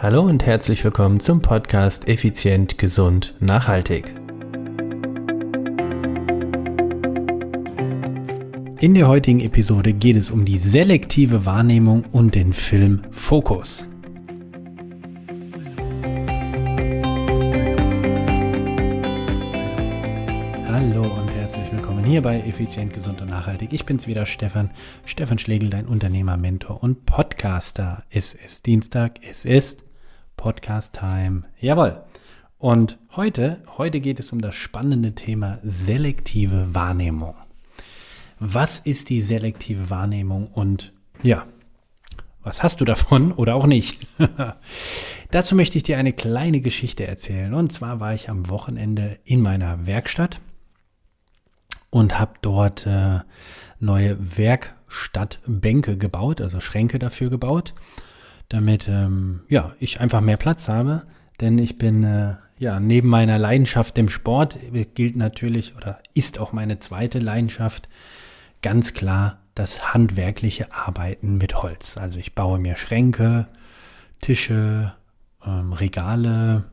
Hallo und herzlich willkommen zum Podcast Effizient, Gesund, Nachhaltig. In der heutigen Episode geht es um die selektive Wahrnehmung und den Film Fokus. Hallo und herzlich willkommen hier bei Effizient, Gesund und Nachhaltig. Ich bin's wieder, Stefan Schlegel, dein Unternehmer, Mentor und Podcaster. Es ist Dienstag, es ist Podcast-Time. Jawohl. Und heute geht es um das spannende Thema selektive Wahrnehmung. Was ist die selektive Wahrnehmung und ja, was hast du davon oder auch nicht? Dazu möchte ich dir eine kleine Geschichte erzählen. Und zwar war ich am Wochenende in meiner Werkstatt und habe dort neue Werkstattbänke gebaut, also Schränke dafür gebaut, damit ich einfach mehr Platz habe. Denn ich bin neben meiner Leidenschaft dem Sport gilt natürlich oder ist auch meine zweite Leidenschaft ganz klar das handwerkliche Arbeiten mit Holz. Also ich baue mir Schränke, Tische, Regale,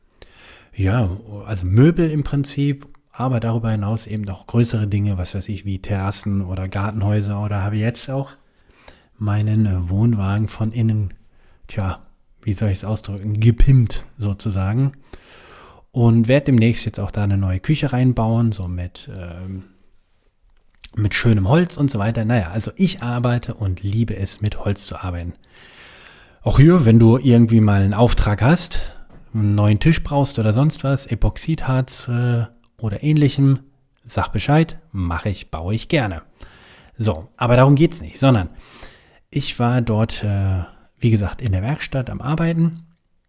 also Möbel im Prinzip, aber darüber hinaus eben auch größere Dinge, was weiß ich, wie Terrassen oder Gartenhäuser, oder habe jetzt auch meinen Wohnwagen von innen, wie soll ich es ausdrücken, gepimpt sozusagen. Und werde demnächst jetzt auch da eine neue Küche reinbauen, so mit schönem Holz und so weiter. Naja, also ich arbeite und liebe es, mit Holz zu arbeiten. Auch hier, wenn du irgendwie mal einen Auftrag hast, einen neuen Tisch brauchst oder sonst was, Epoxidharz oder ähnlichem, sag Bescheid, baue ich gerne. So, aber darum geht's nicht, sondern ich war dort, wie gesagt, in der Werkstatt am Arbeiten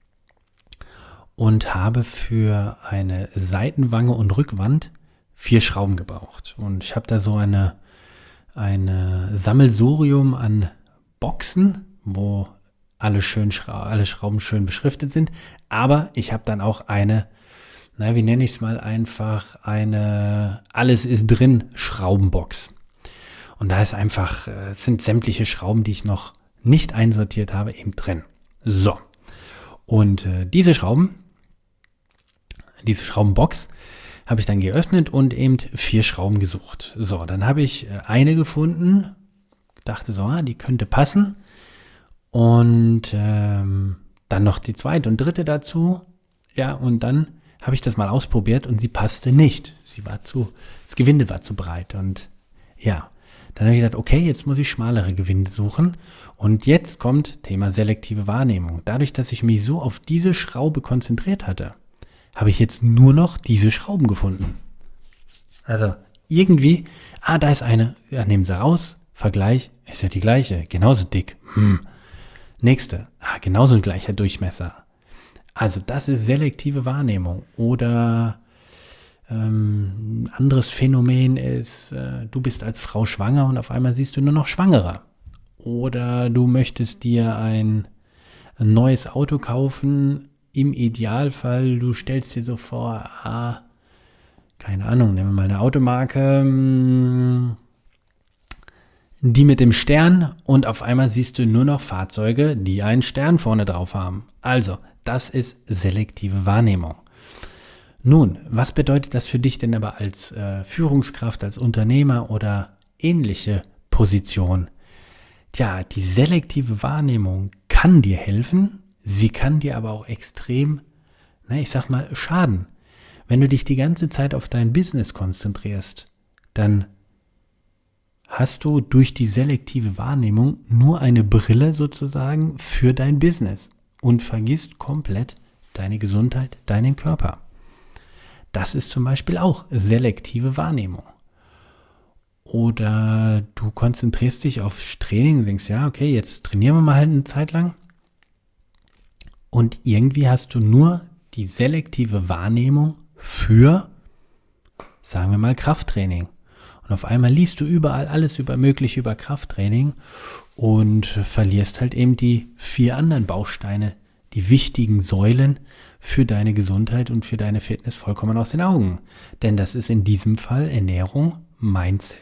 und habe für eine Seitenwange und Rückwand 4 Schrauben gebraucht. Und ich habe da so eine Sammelsurium an Boxen, wo alle Schrauben schön beschriftet sind. Aber ich habe dann auch eine Alles ist drin Schraubenbox. Und da ist es sind sämtliche Schrauben, die ich noch nicht einsortiert habe, eben drin. So. Und diese Schraubenbox habe ich dann geöffnet und eben 4 Schrauben gesucht. So, dann habe ich eine gefunden, dachte so, die könnte passen. Und dann noch die zweite und dritte dazu. Ja, und dann habe ich das mal ausprobiert und sie passte nicht. Das Gewinde war zu breit. Und ja, dann habe ich gedacht, okay, jetzt muss ich schmalere Gewinde suchen. Und jetzt kommt Thema selektive Wahrnehmung. Dadurch, dass ich mich so auf diese Schraube konzentriert hatte, habe ich jetzt nur noch diese Schrauben gefunden. Also irgendwie, da ist eine, nehmen sie raus, Vergleich, ist ja die gleiche, genauso dick. Nächste, genauso ein gleicher Durchmesser. Also das ist selektive Wahrnehmung. Oder ein anderes Phänomen ist, du bist als Frau schwanger und auf einmal siehst du nur noch Schwangere. Oder du möchtest dir ein neues Auto kaufen. Im Idealfall, du stellst dir so vor, keine Ahnung, nehmen wir mal eine Automarke, die mit dem Stern, und auf einmal siehst du nur noch Fahrzeuge, die einen Stern vorne drauf haben. Also, das ist selektive Wahrnehmung. Nun, was bedeutet das für dich denn aber als Führungskraft, als Unternehmer oder ähnliche Position? Die selektive Wahrnehmung kann dir helfen, sie kann dir aber auch extrem, schaden. Wenn du dich die ganze Zeit auf dein Business konzentrierst, dann hast du durch die selektive Wahrnehmung nur eine Brille sozusagen für dein Business und vergisst komplett deine Gesundheit, deinen Körper. Das ist zum Beispiel auch selektive Wahrnehmung. Oder du konzentrierst dich aufs Training und denkst, okay, jetzt trainieren wir mal halt eine Zeit lang. Und irgendwie hast du nur die selektive Wahrnehmung für, sagen wir mal, Krafttraining. Und auf einmal liest du überall alles Mögliche über Krafttraining und verlierst halt eben die 4 anderen Bausteine, die wichtigen Säulen für deine Gesundheit und für deine Fitness vollkommen aus den Augen. Denn das ist in diesem Fall Ernährung, Mindset,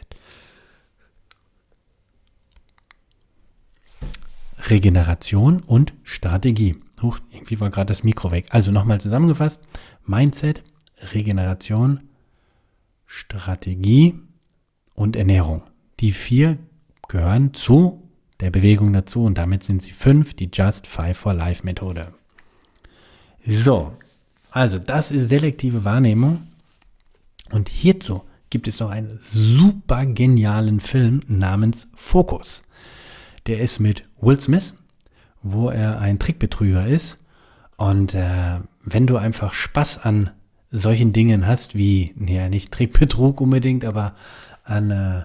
Regeneration und Strategie. Irgendwie war gerade das Mikro weg. Also nochmal zusammengefasst. Mindset, Regeneration, Strategie und Ernährung. Die 4 gehören zu der Bewegung dazu und damit sind sie 5, die Just 5 for Life Methode. So, also das ist selektive Wahrnehmung und hierzu gibt es noch einen super genialen Film namens Focus. Der ist mit Will Smith, wo er ein Trickbetrüger ist und wenn du einfach Spaß an solchen Dingen hast, wie, nicht Trickbetrug unbedingt, aber an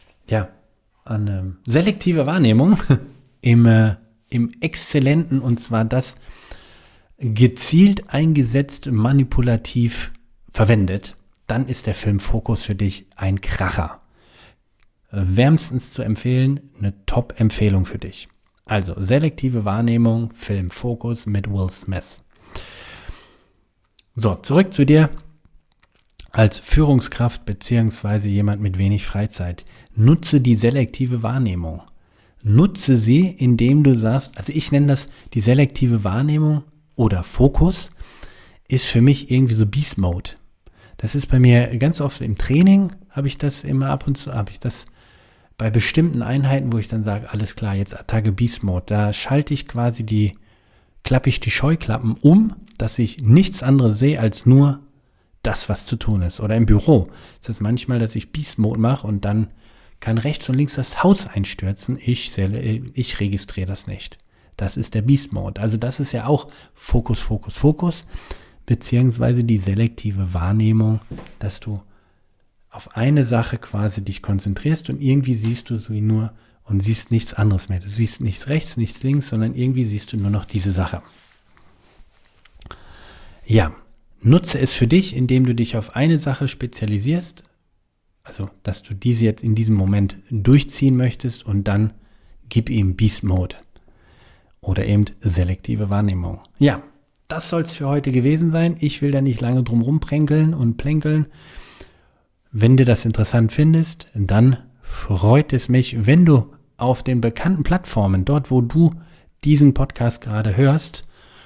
selektive Wahrnehmung im Exzellenten, und zwar das gezielt eingesetzt, manipulativ verwendet, dann ist der Film Fokus für dich ein Kracher. Wärmstens zu empfehlen, eine Top-Empfehlung für dich. Also selektive Wahrnehmung, Film Fokus mit Will Smith. So, zurück zu dir als Führungskraft bzw. jemand mit wenig Freizeit. Nutze die selektive Wahrnehmung. Nutze sie, indem du sagst, also ich nenne das die selektive Wahrnehmung oder Fokus, ist für mich irgendwie so Beast Mode. Das ist bei mir ganz oft im Training, habe ich das immer ab und zu, habe ich das bei bestimmten Einheiten, wo ich dann sage, alles klar, jetzt Attacke Beast Mode. Da klappe ich die Scheuklappen um, dass ich nichts anderes sehe als nur das, was zu tun ist. Oder im Büro ist es manchmal, dass ich Beast Mode mache und dann kann rechts und links das Haus einstürzen. Ich registriere das nicht. Das ist der Beast Mode. Also das ist ja auch Fokus, Fokus, Fokus, beziehungsweise die selektive Wahrnehmung, dass du auf eine Sache quasi dich konzentrierst und irgendwie siehst du sie nur und siehst nichts anderes mehr. Du siehst nichts rechts, nichts links, sondern irgendwie siehst du nur noch diese Sache. Ja, nutze es für dich, indem du dich auf eine Sache spezialisierst, also dass du diese jetzt in diesem Moment durchziehen möchtest und dann gib ihm Beast Mode oder eben selektive Wahrnehmung. Ja, das soll es für heute gewesen sein. Ich will da nicht lange drum rumpränkeln und plänkeln. Wenn du das interessant findest, dann freut es mich, wenn du auf den bekannten Plattformen, dort wo du diesen Podcast gerade hörst,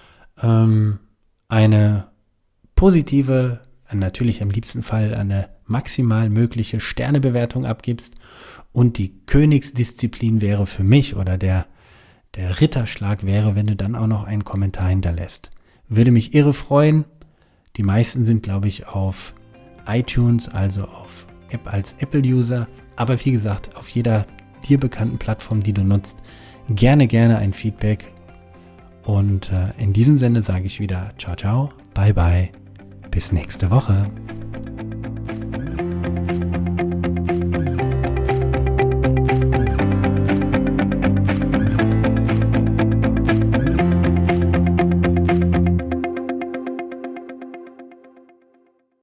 eine positive, natürlich am liebsten Fall eine maximal mögliche Sternebewertung abgibst und die Königsdisziplin wäre für mich oder der Ritterschlag wäre, wenn du dann auch noch einen Kommentar hinterlässt. Würde mich irre freuen. Die meisten sind, glaube ich, auf iTunes, also auf als Apple-User, aber wie gesagt, auf jeder dir bekannten Plattform, die du nutzt, gerne ein Feedback. Und in diesem Sinne sage ich wieder ciao, ciao, bye, bye, bis nächste Woche.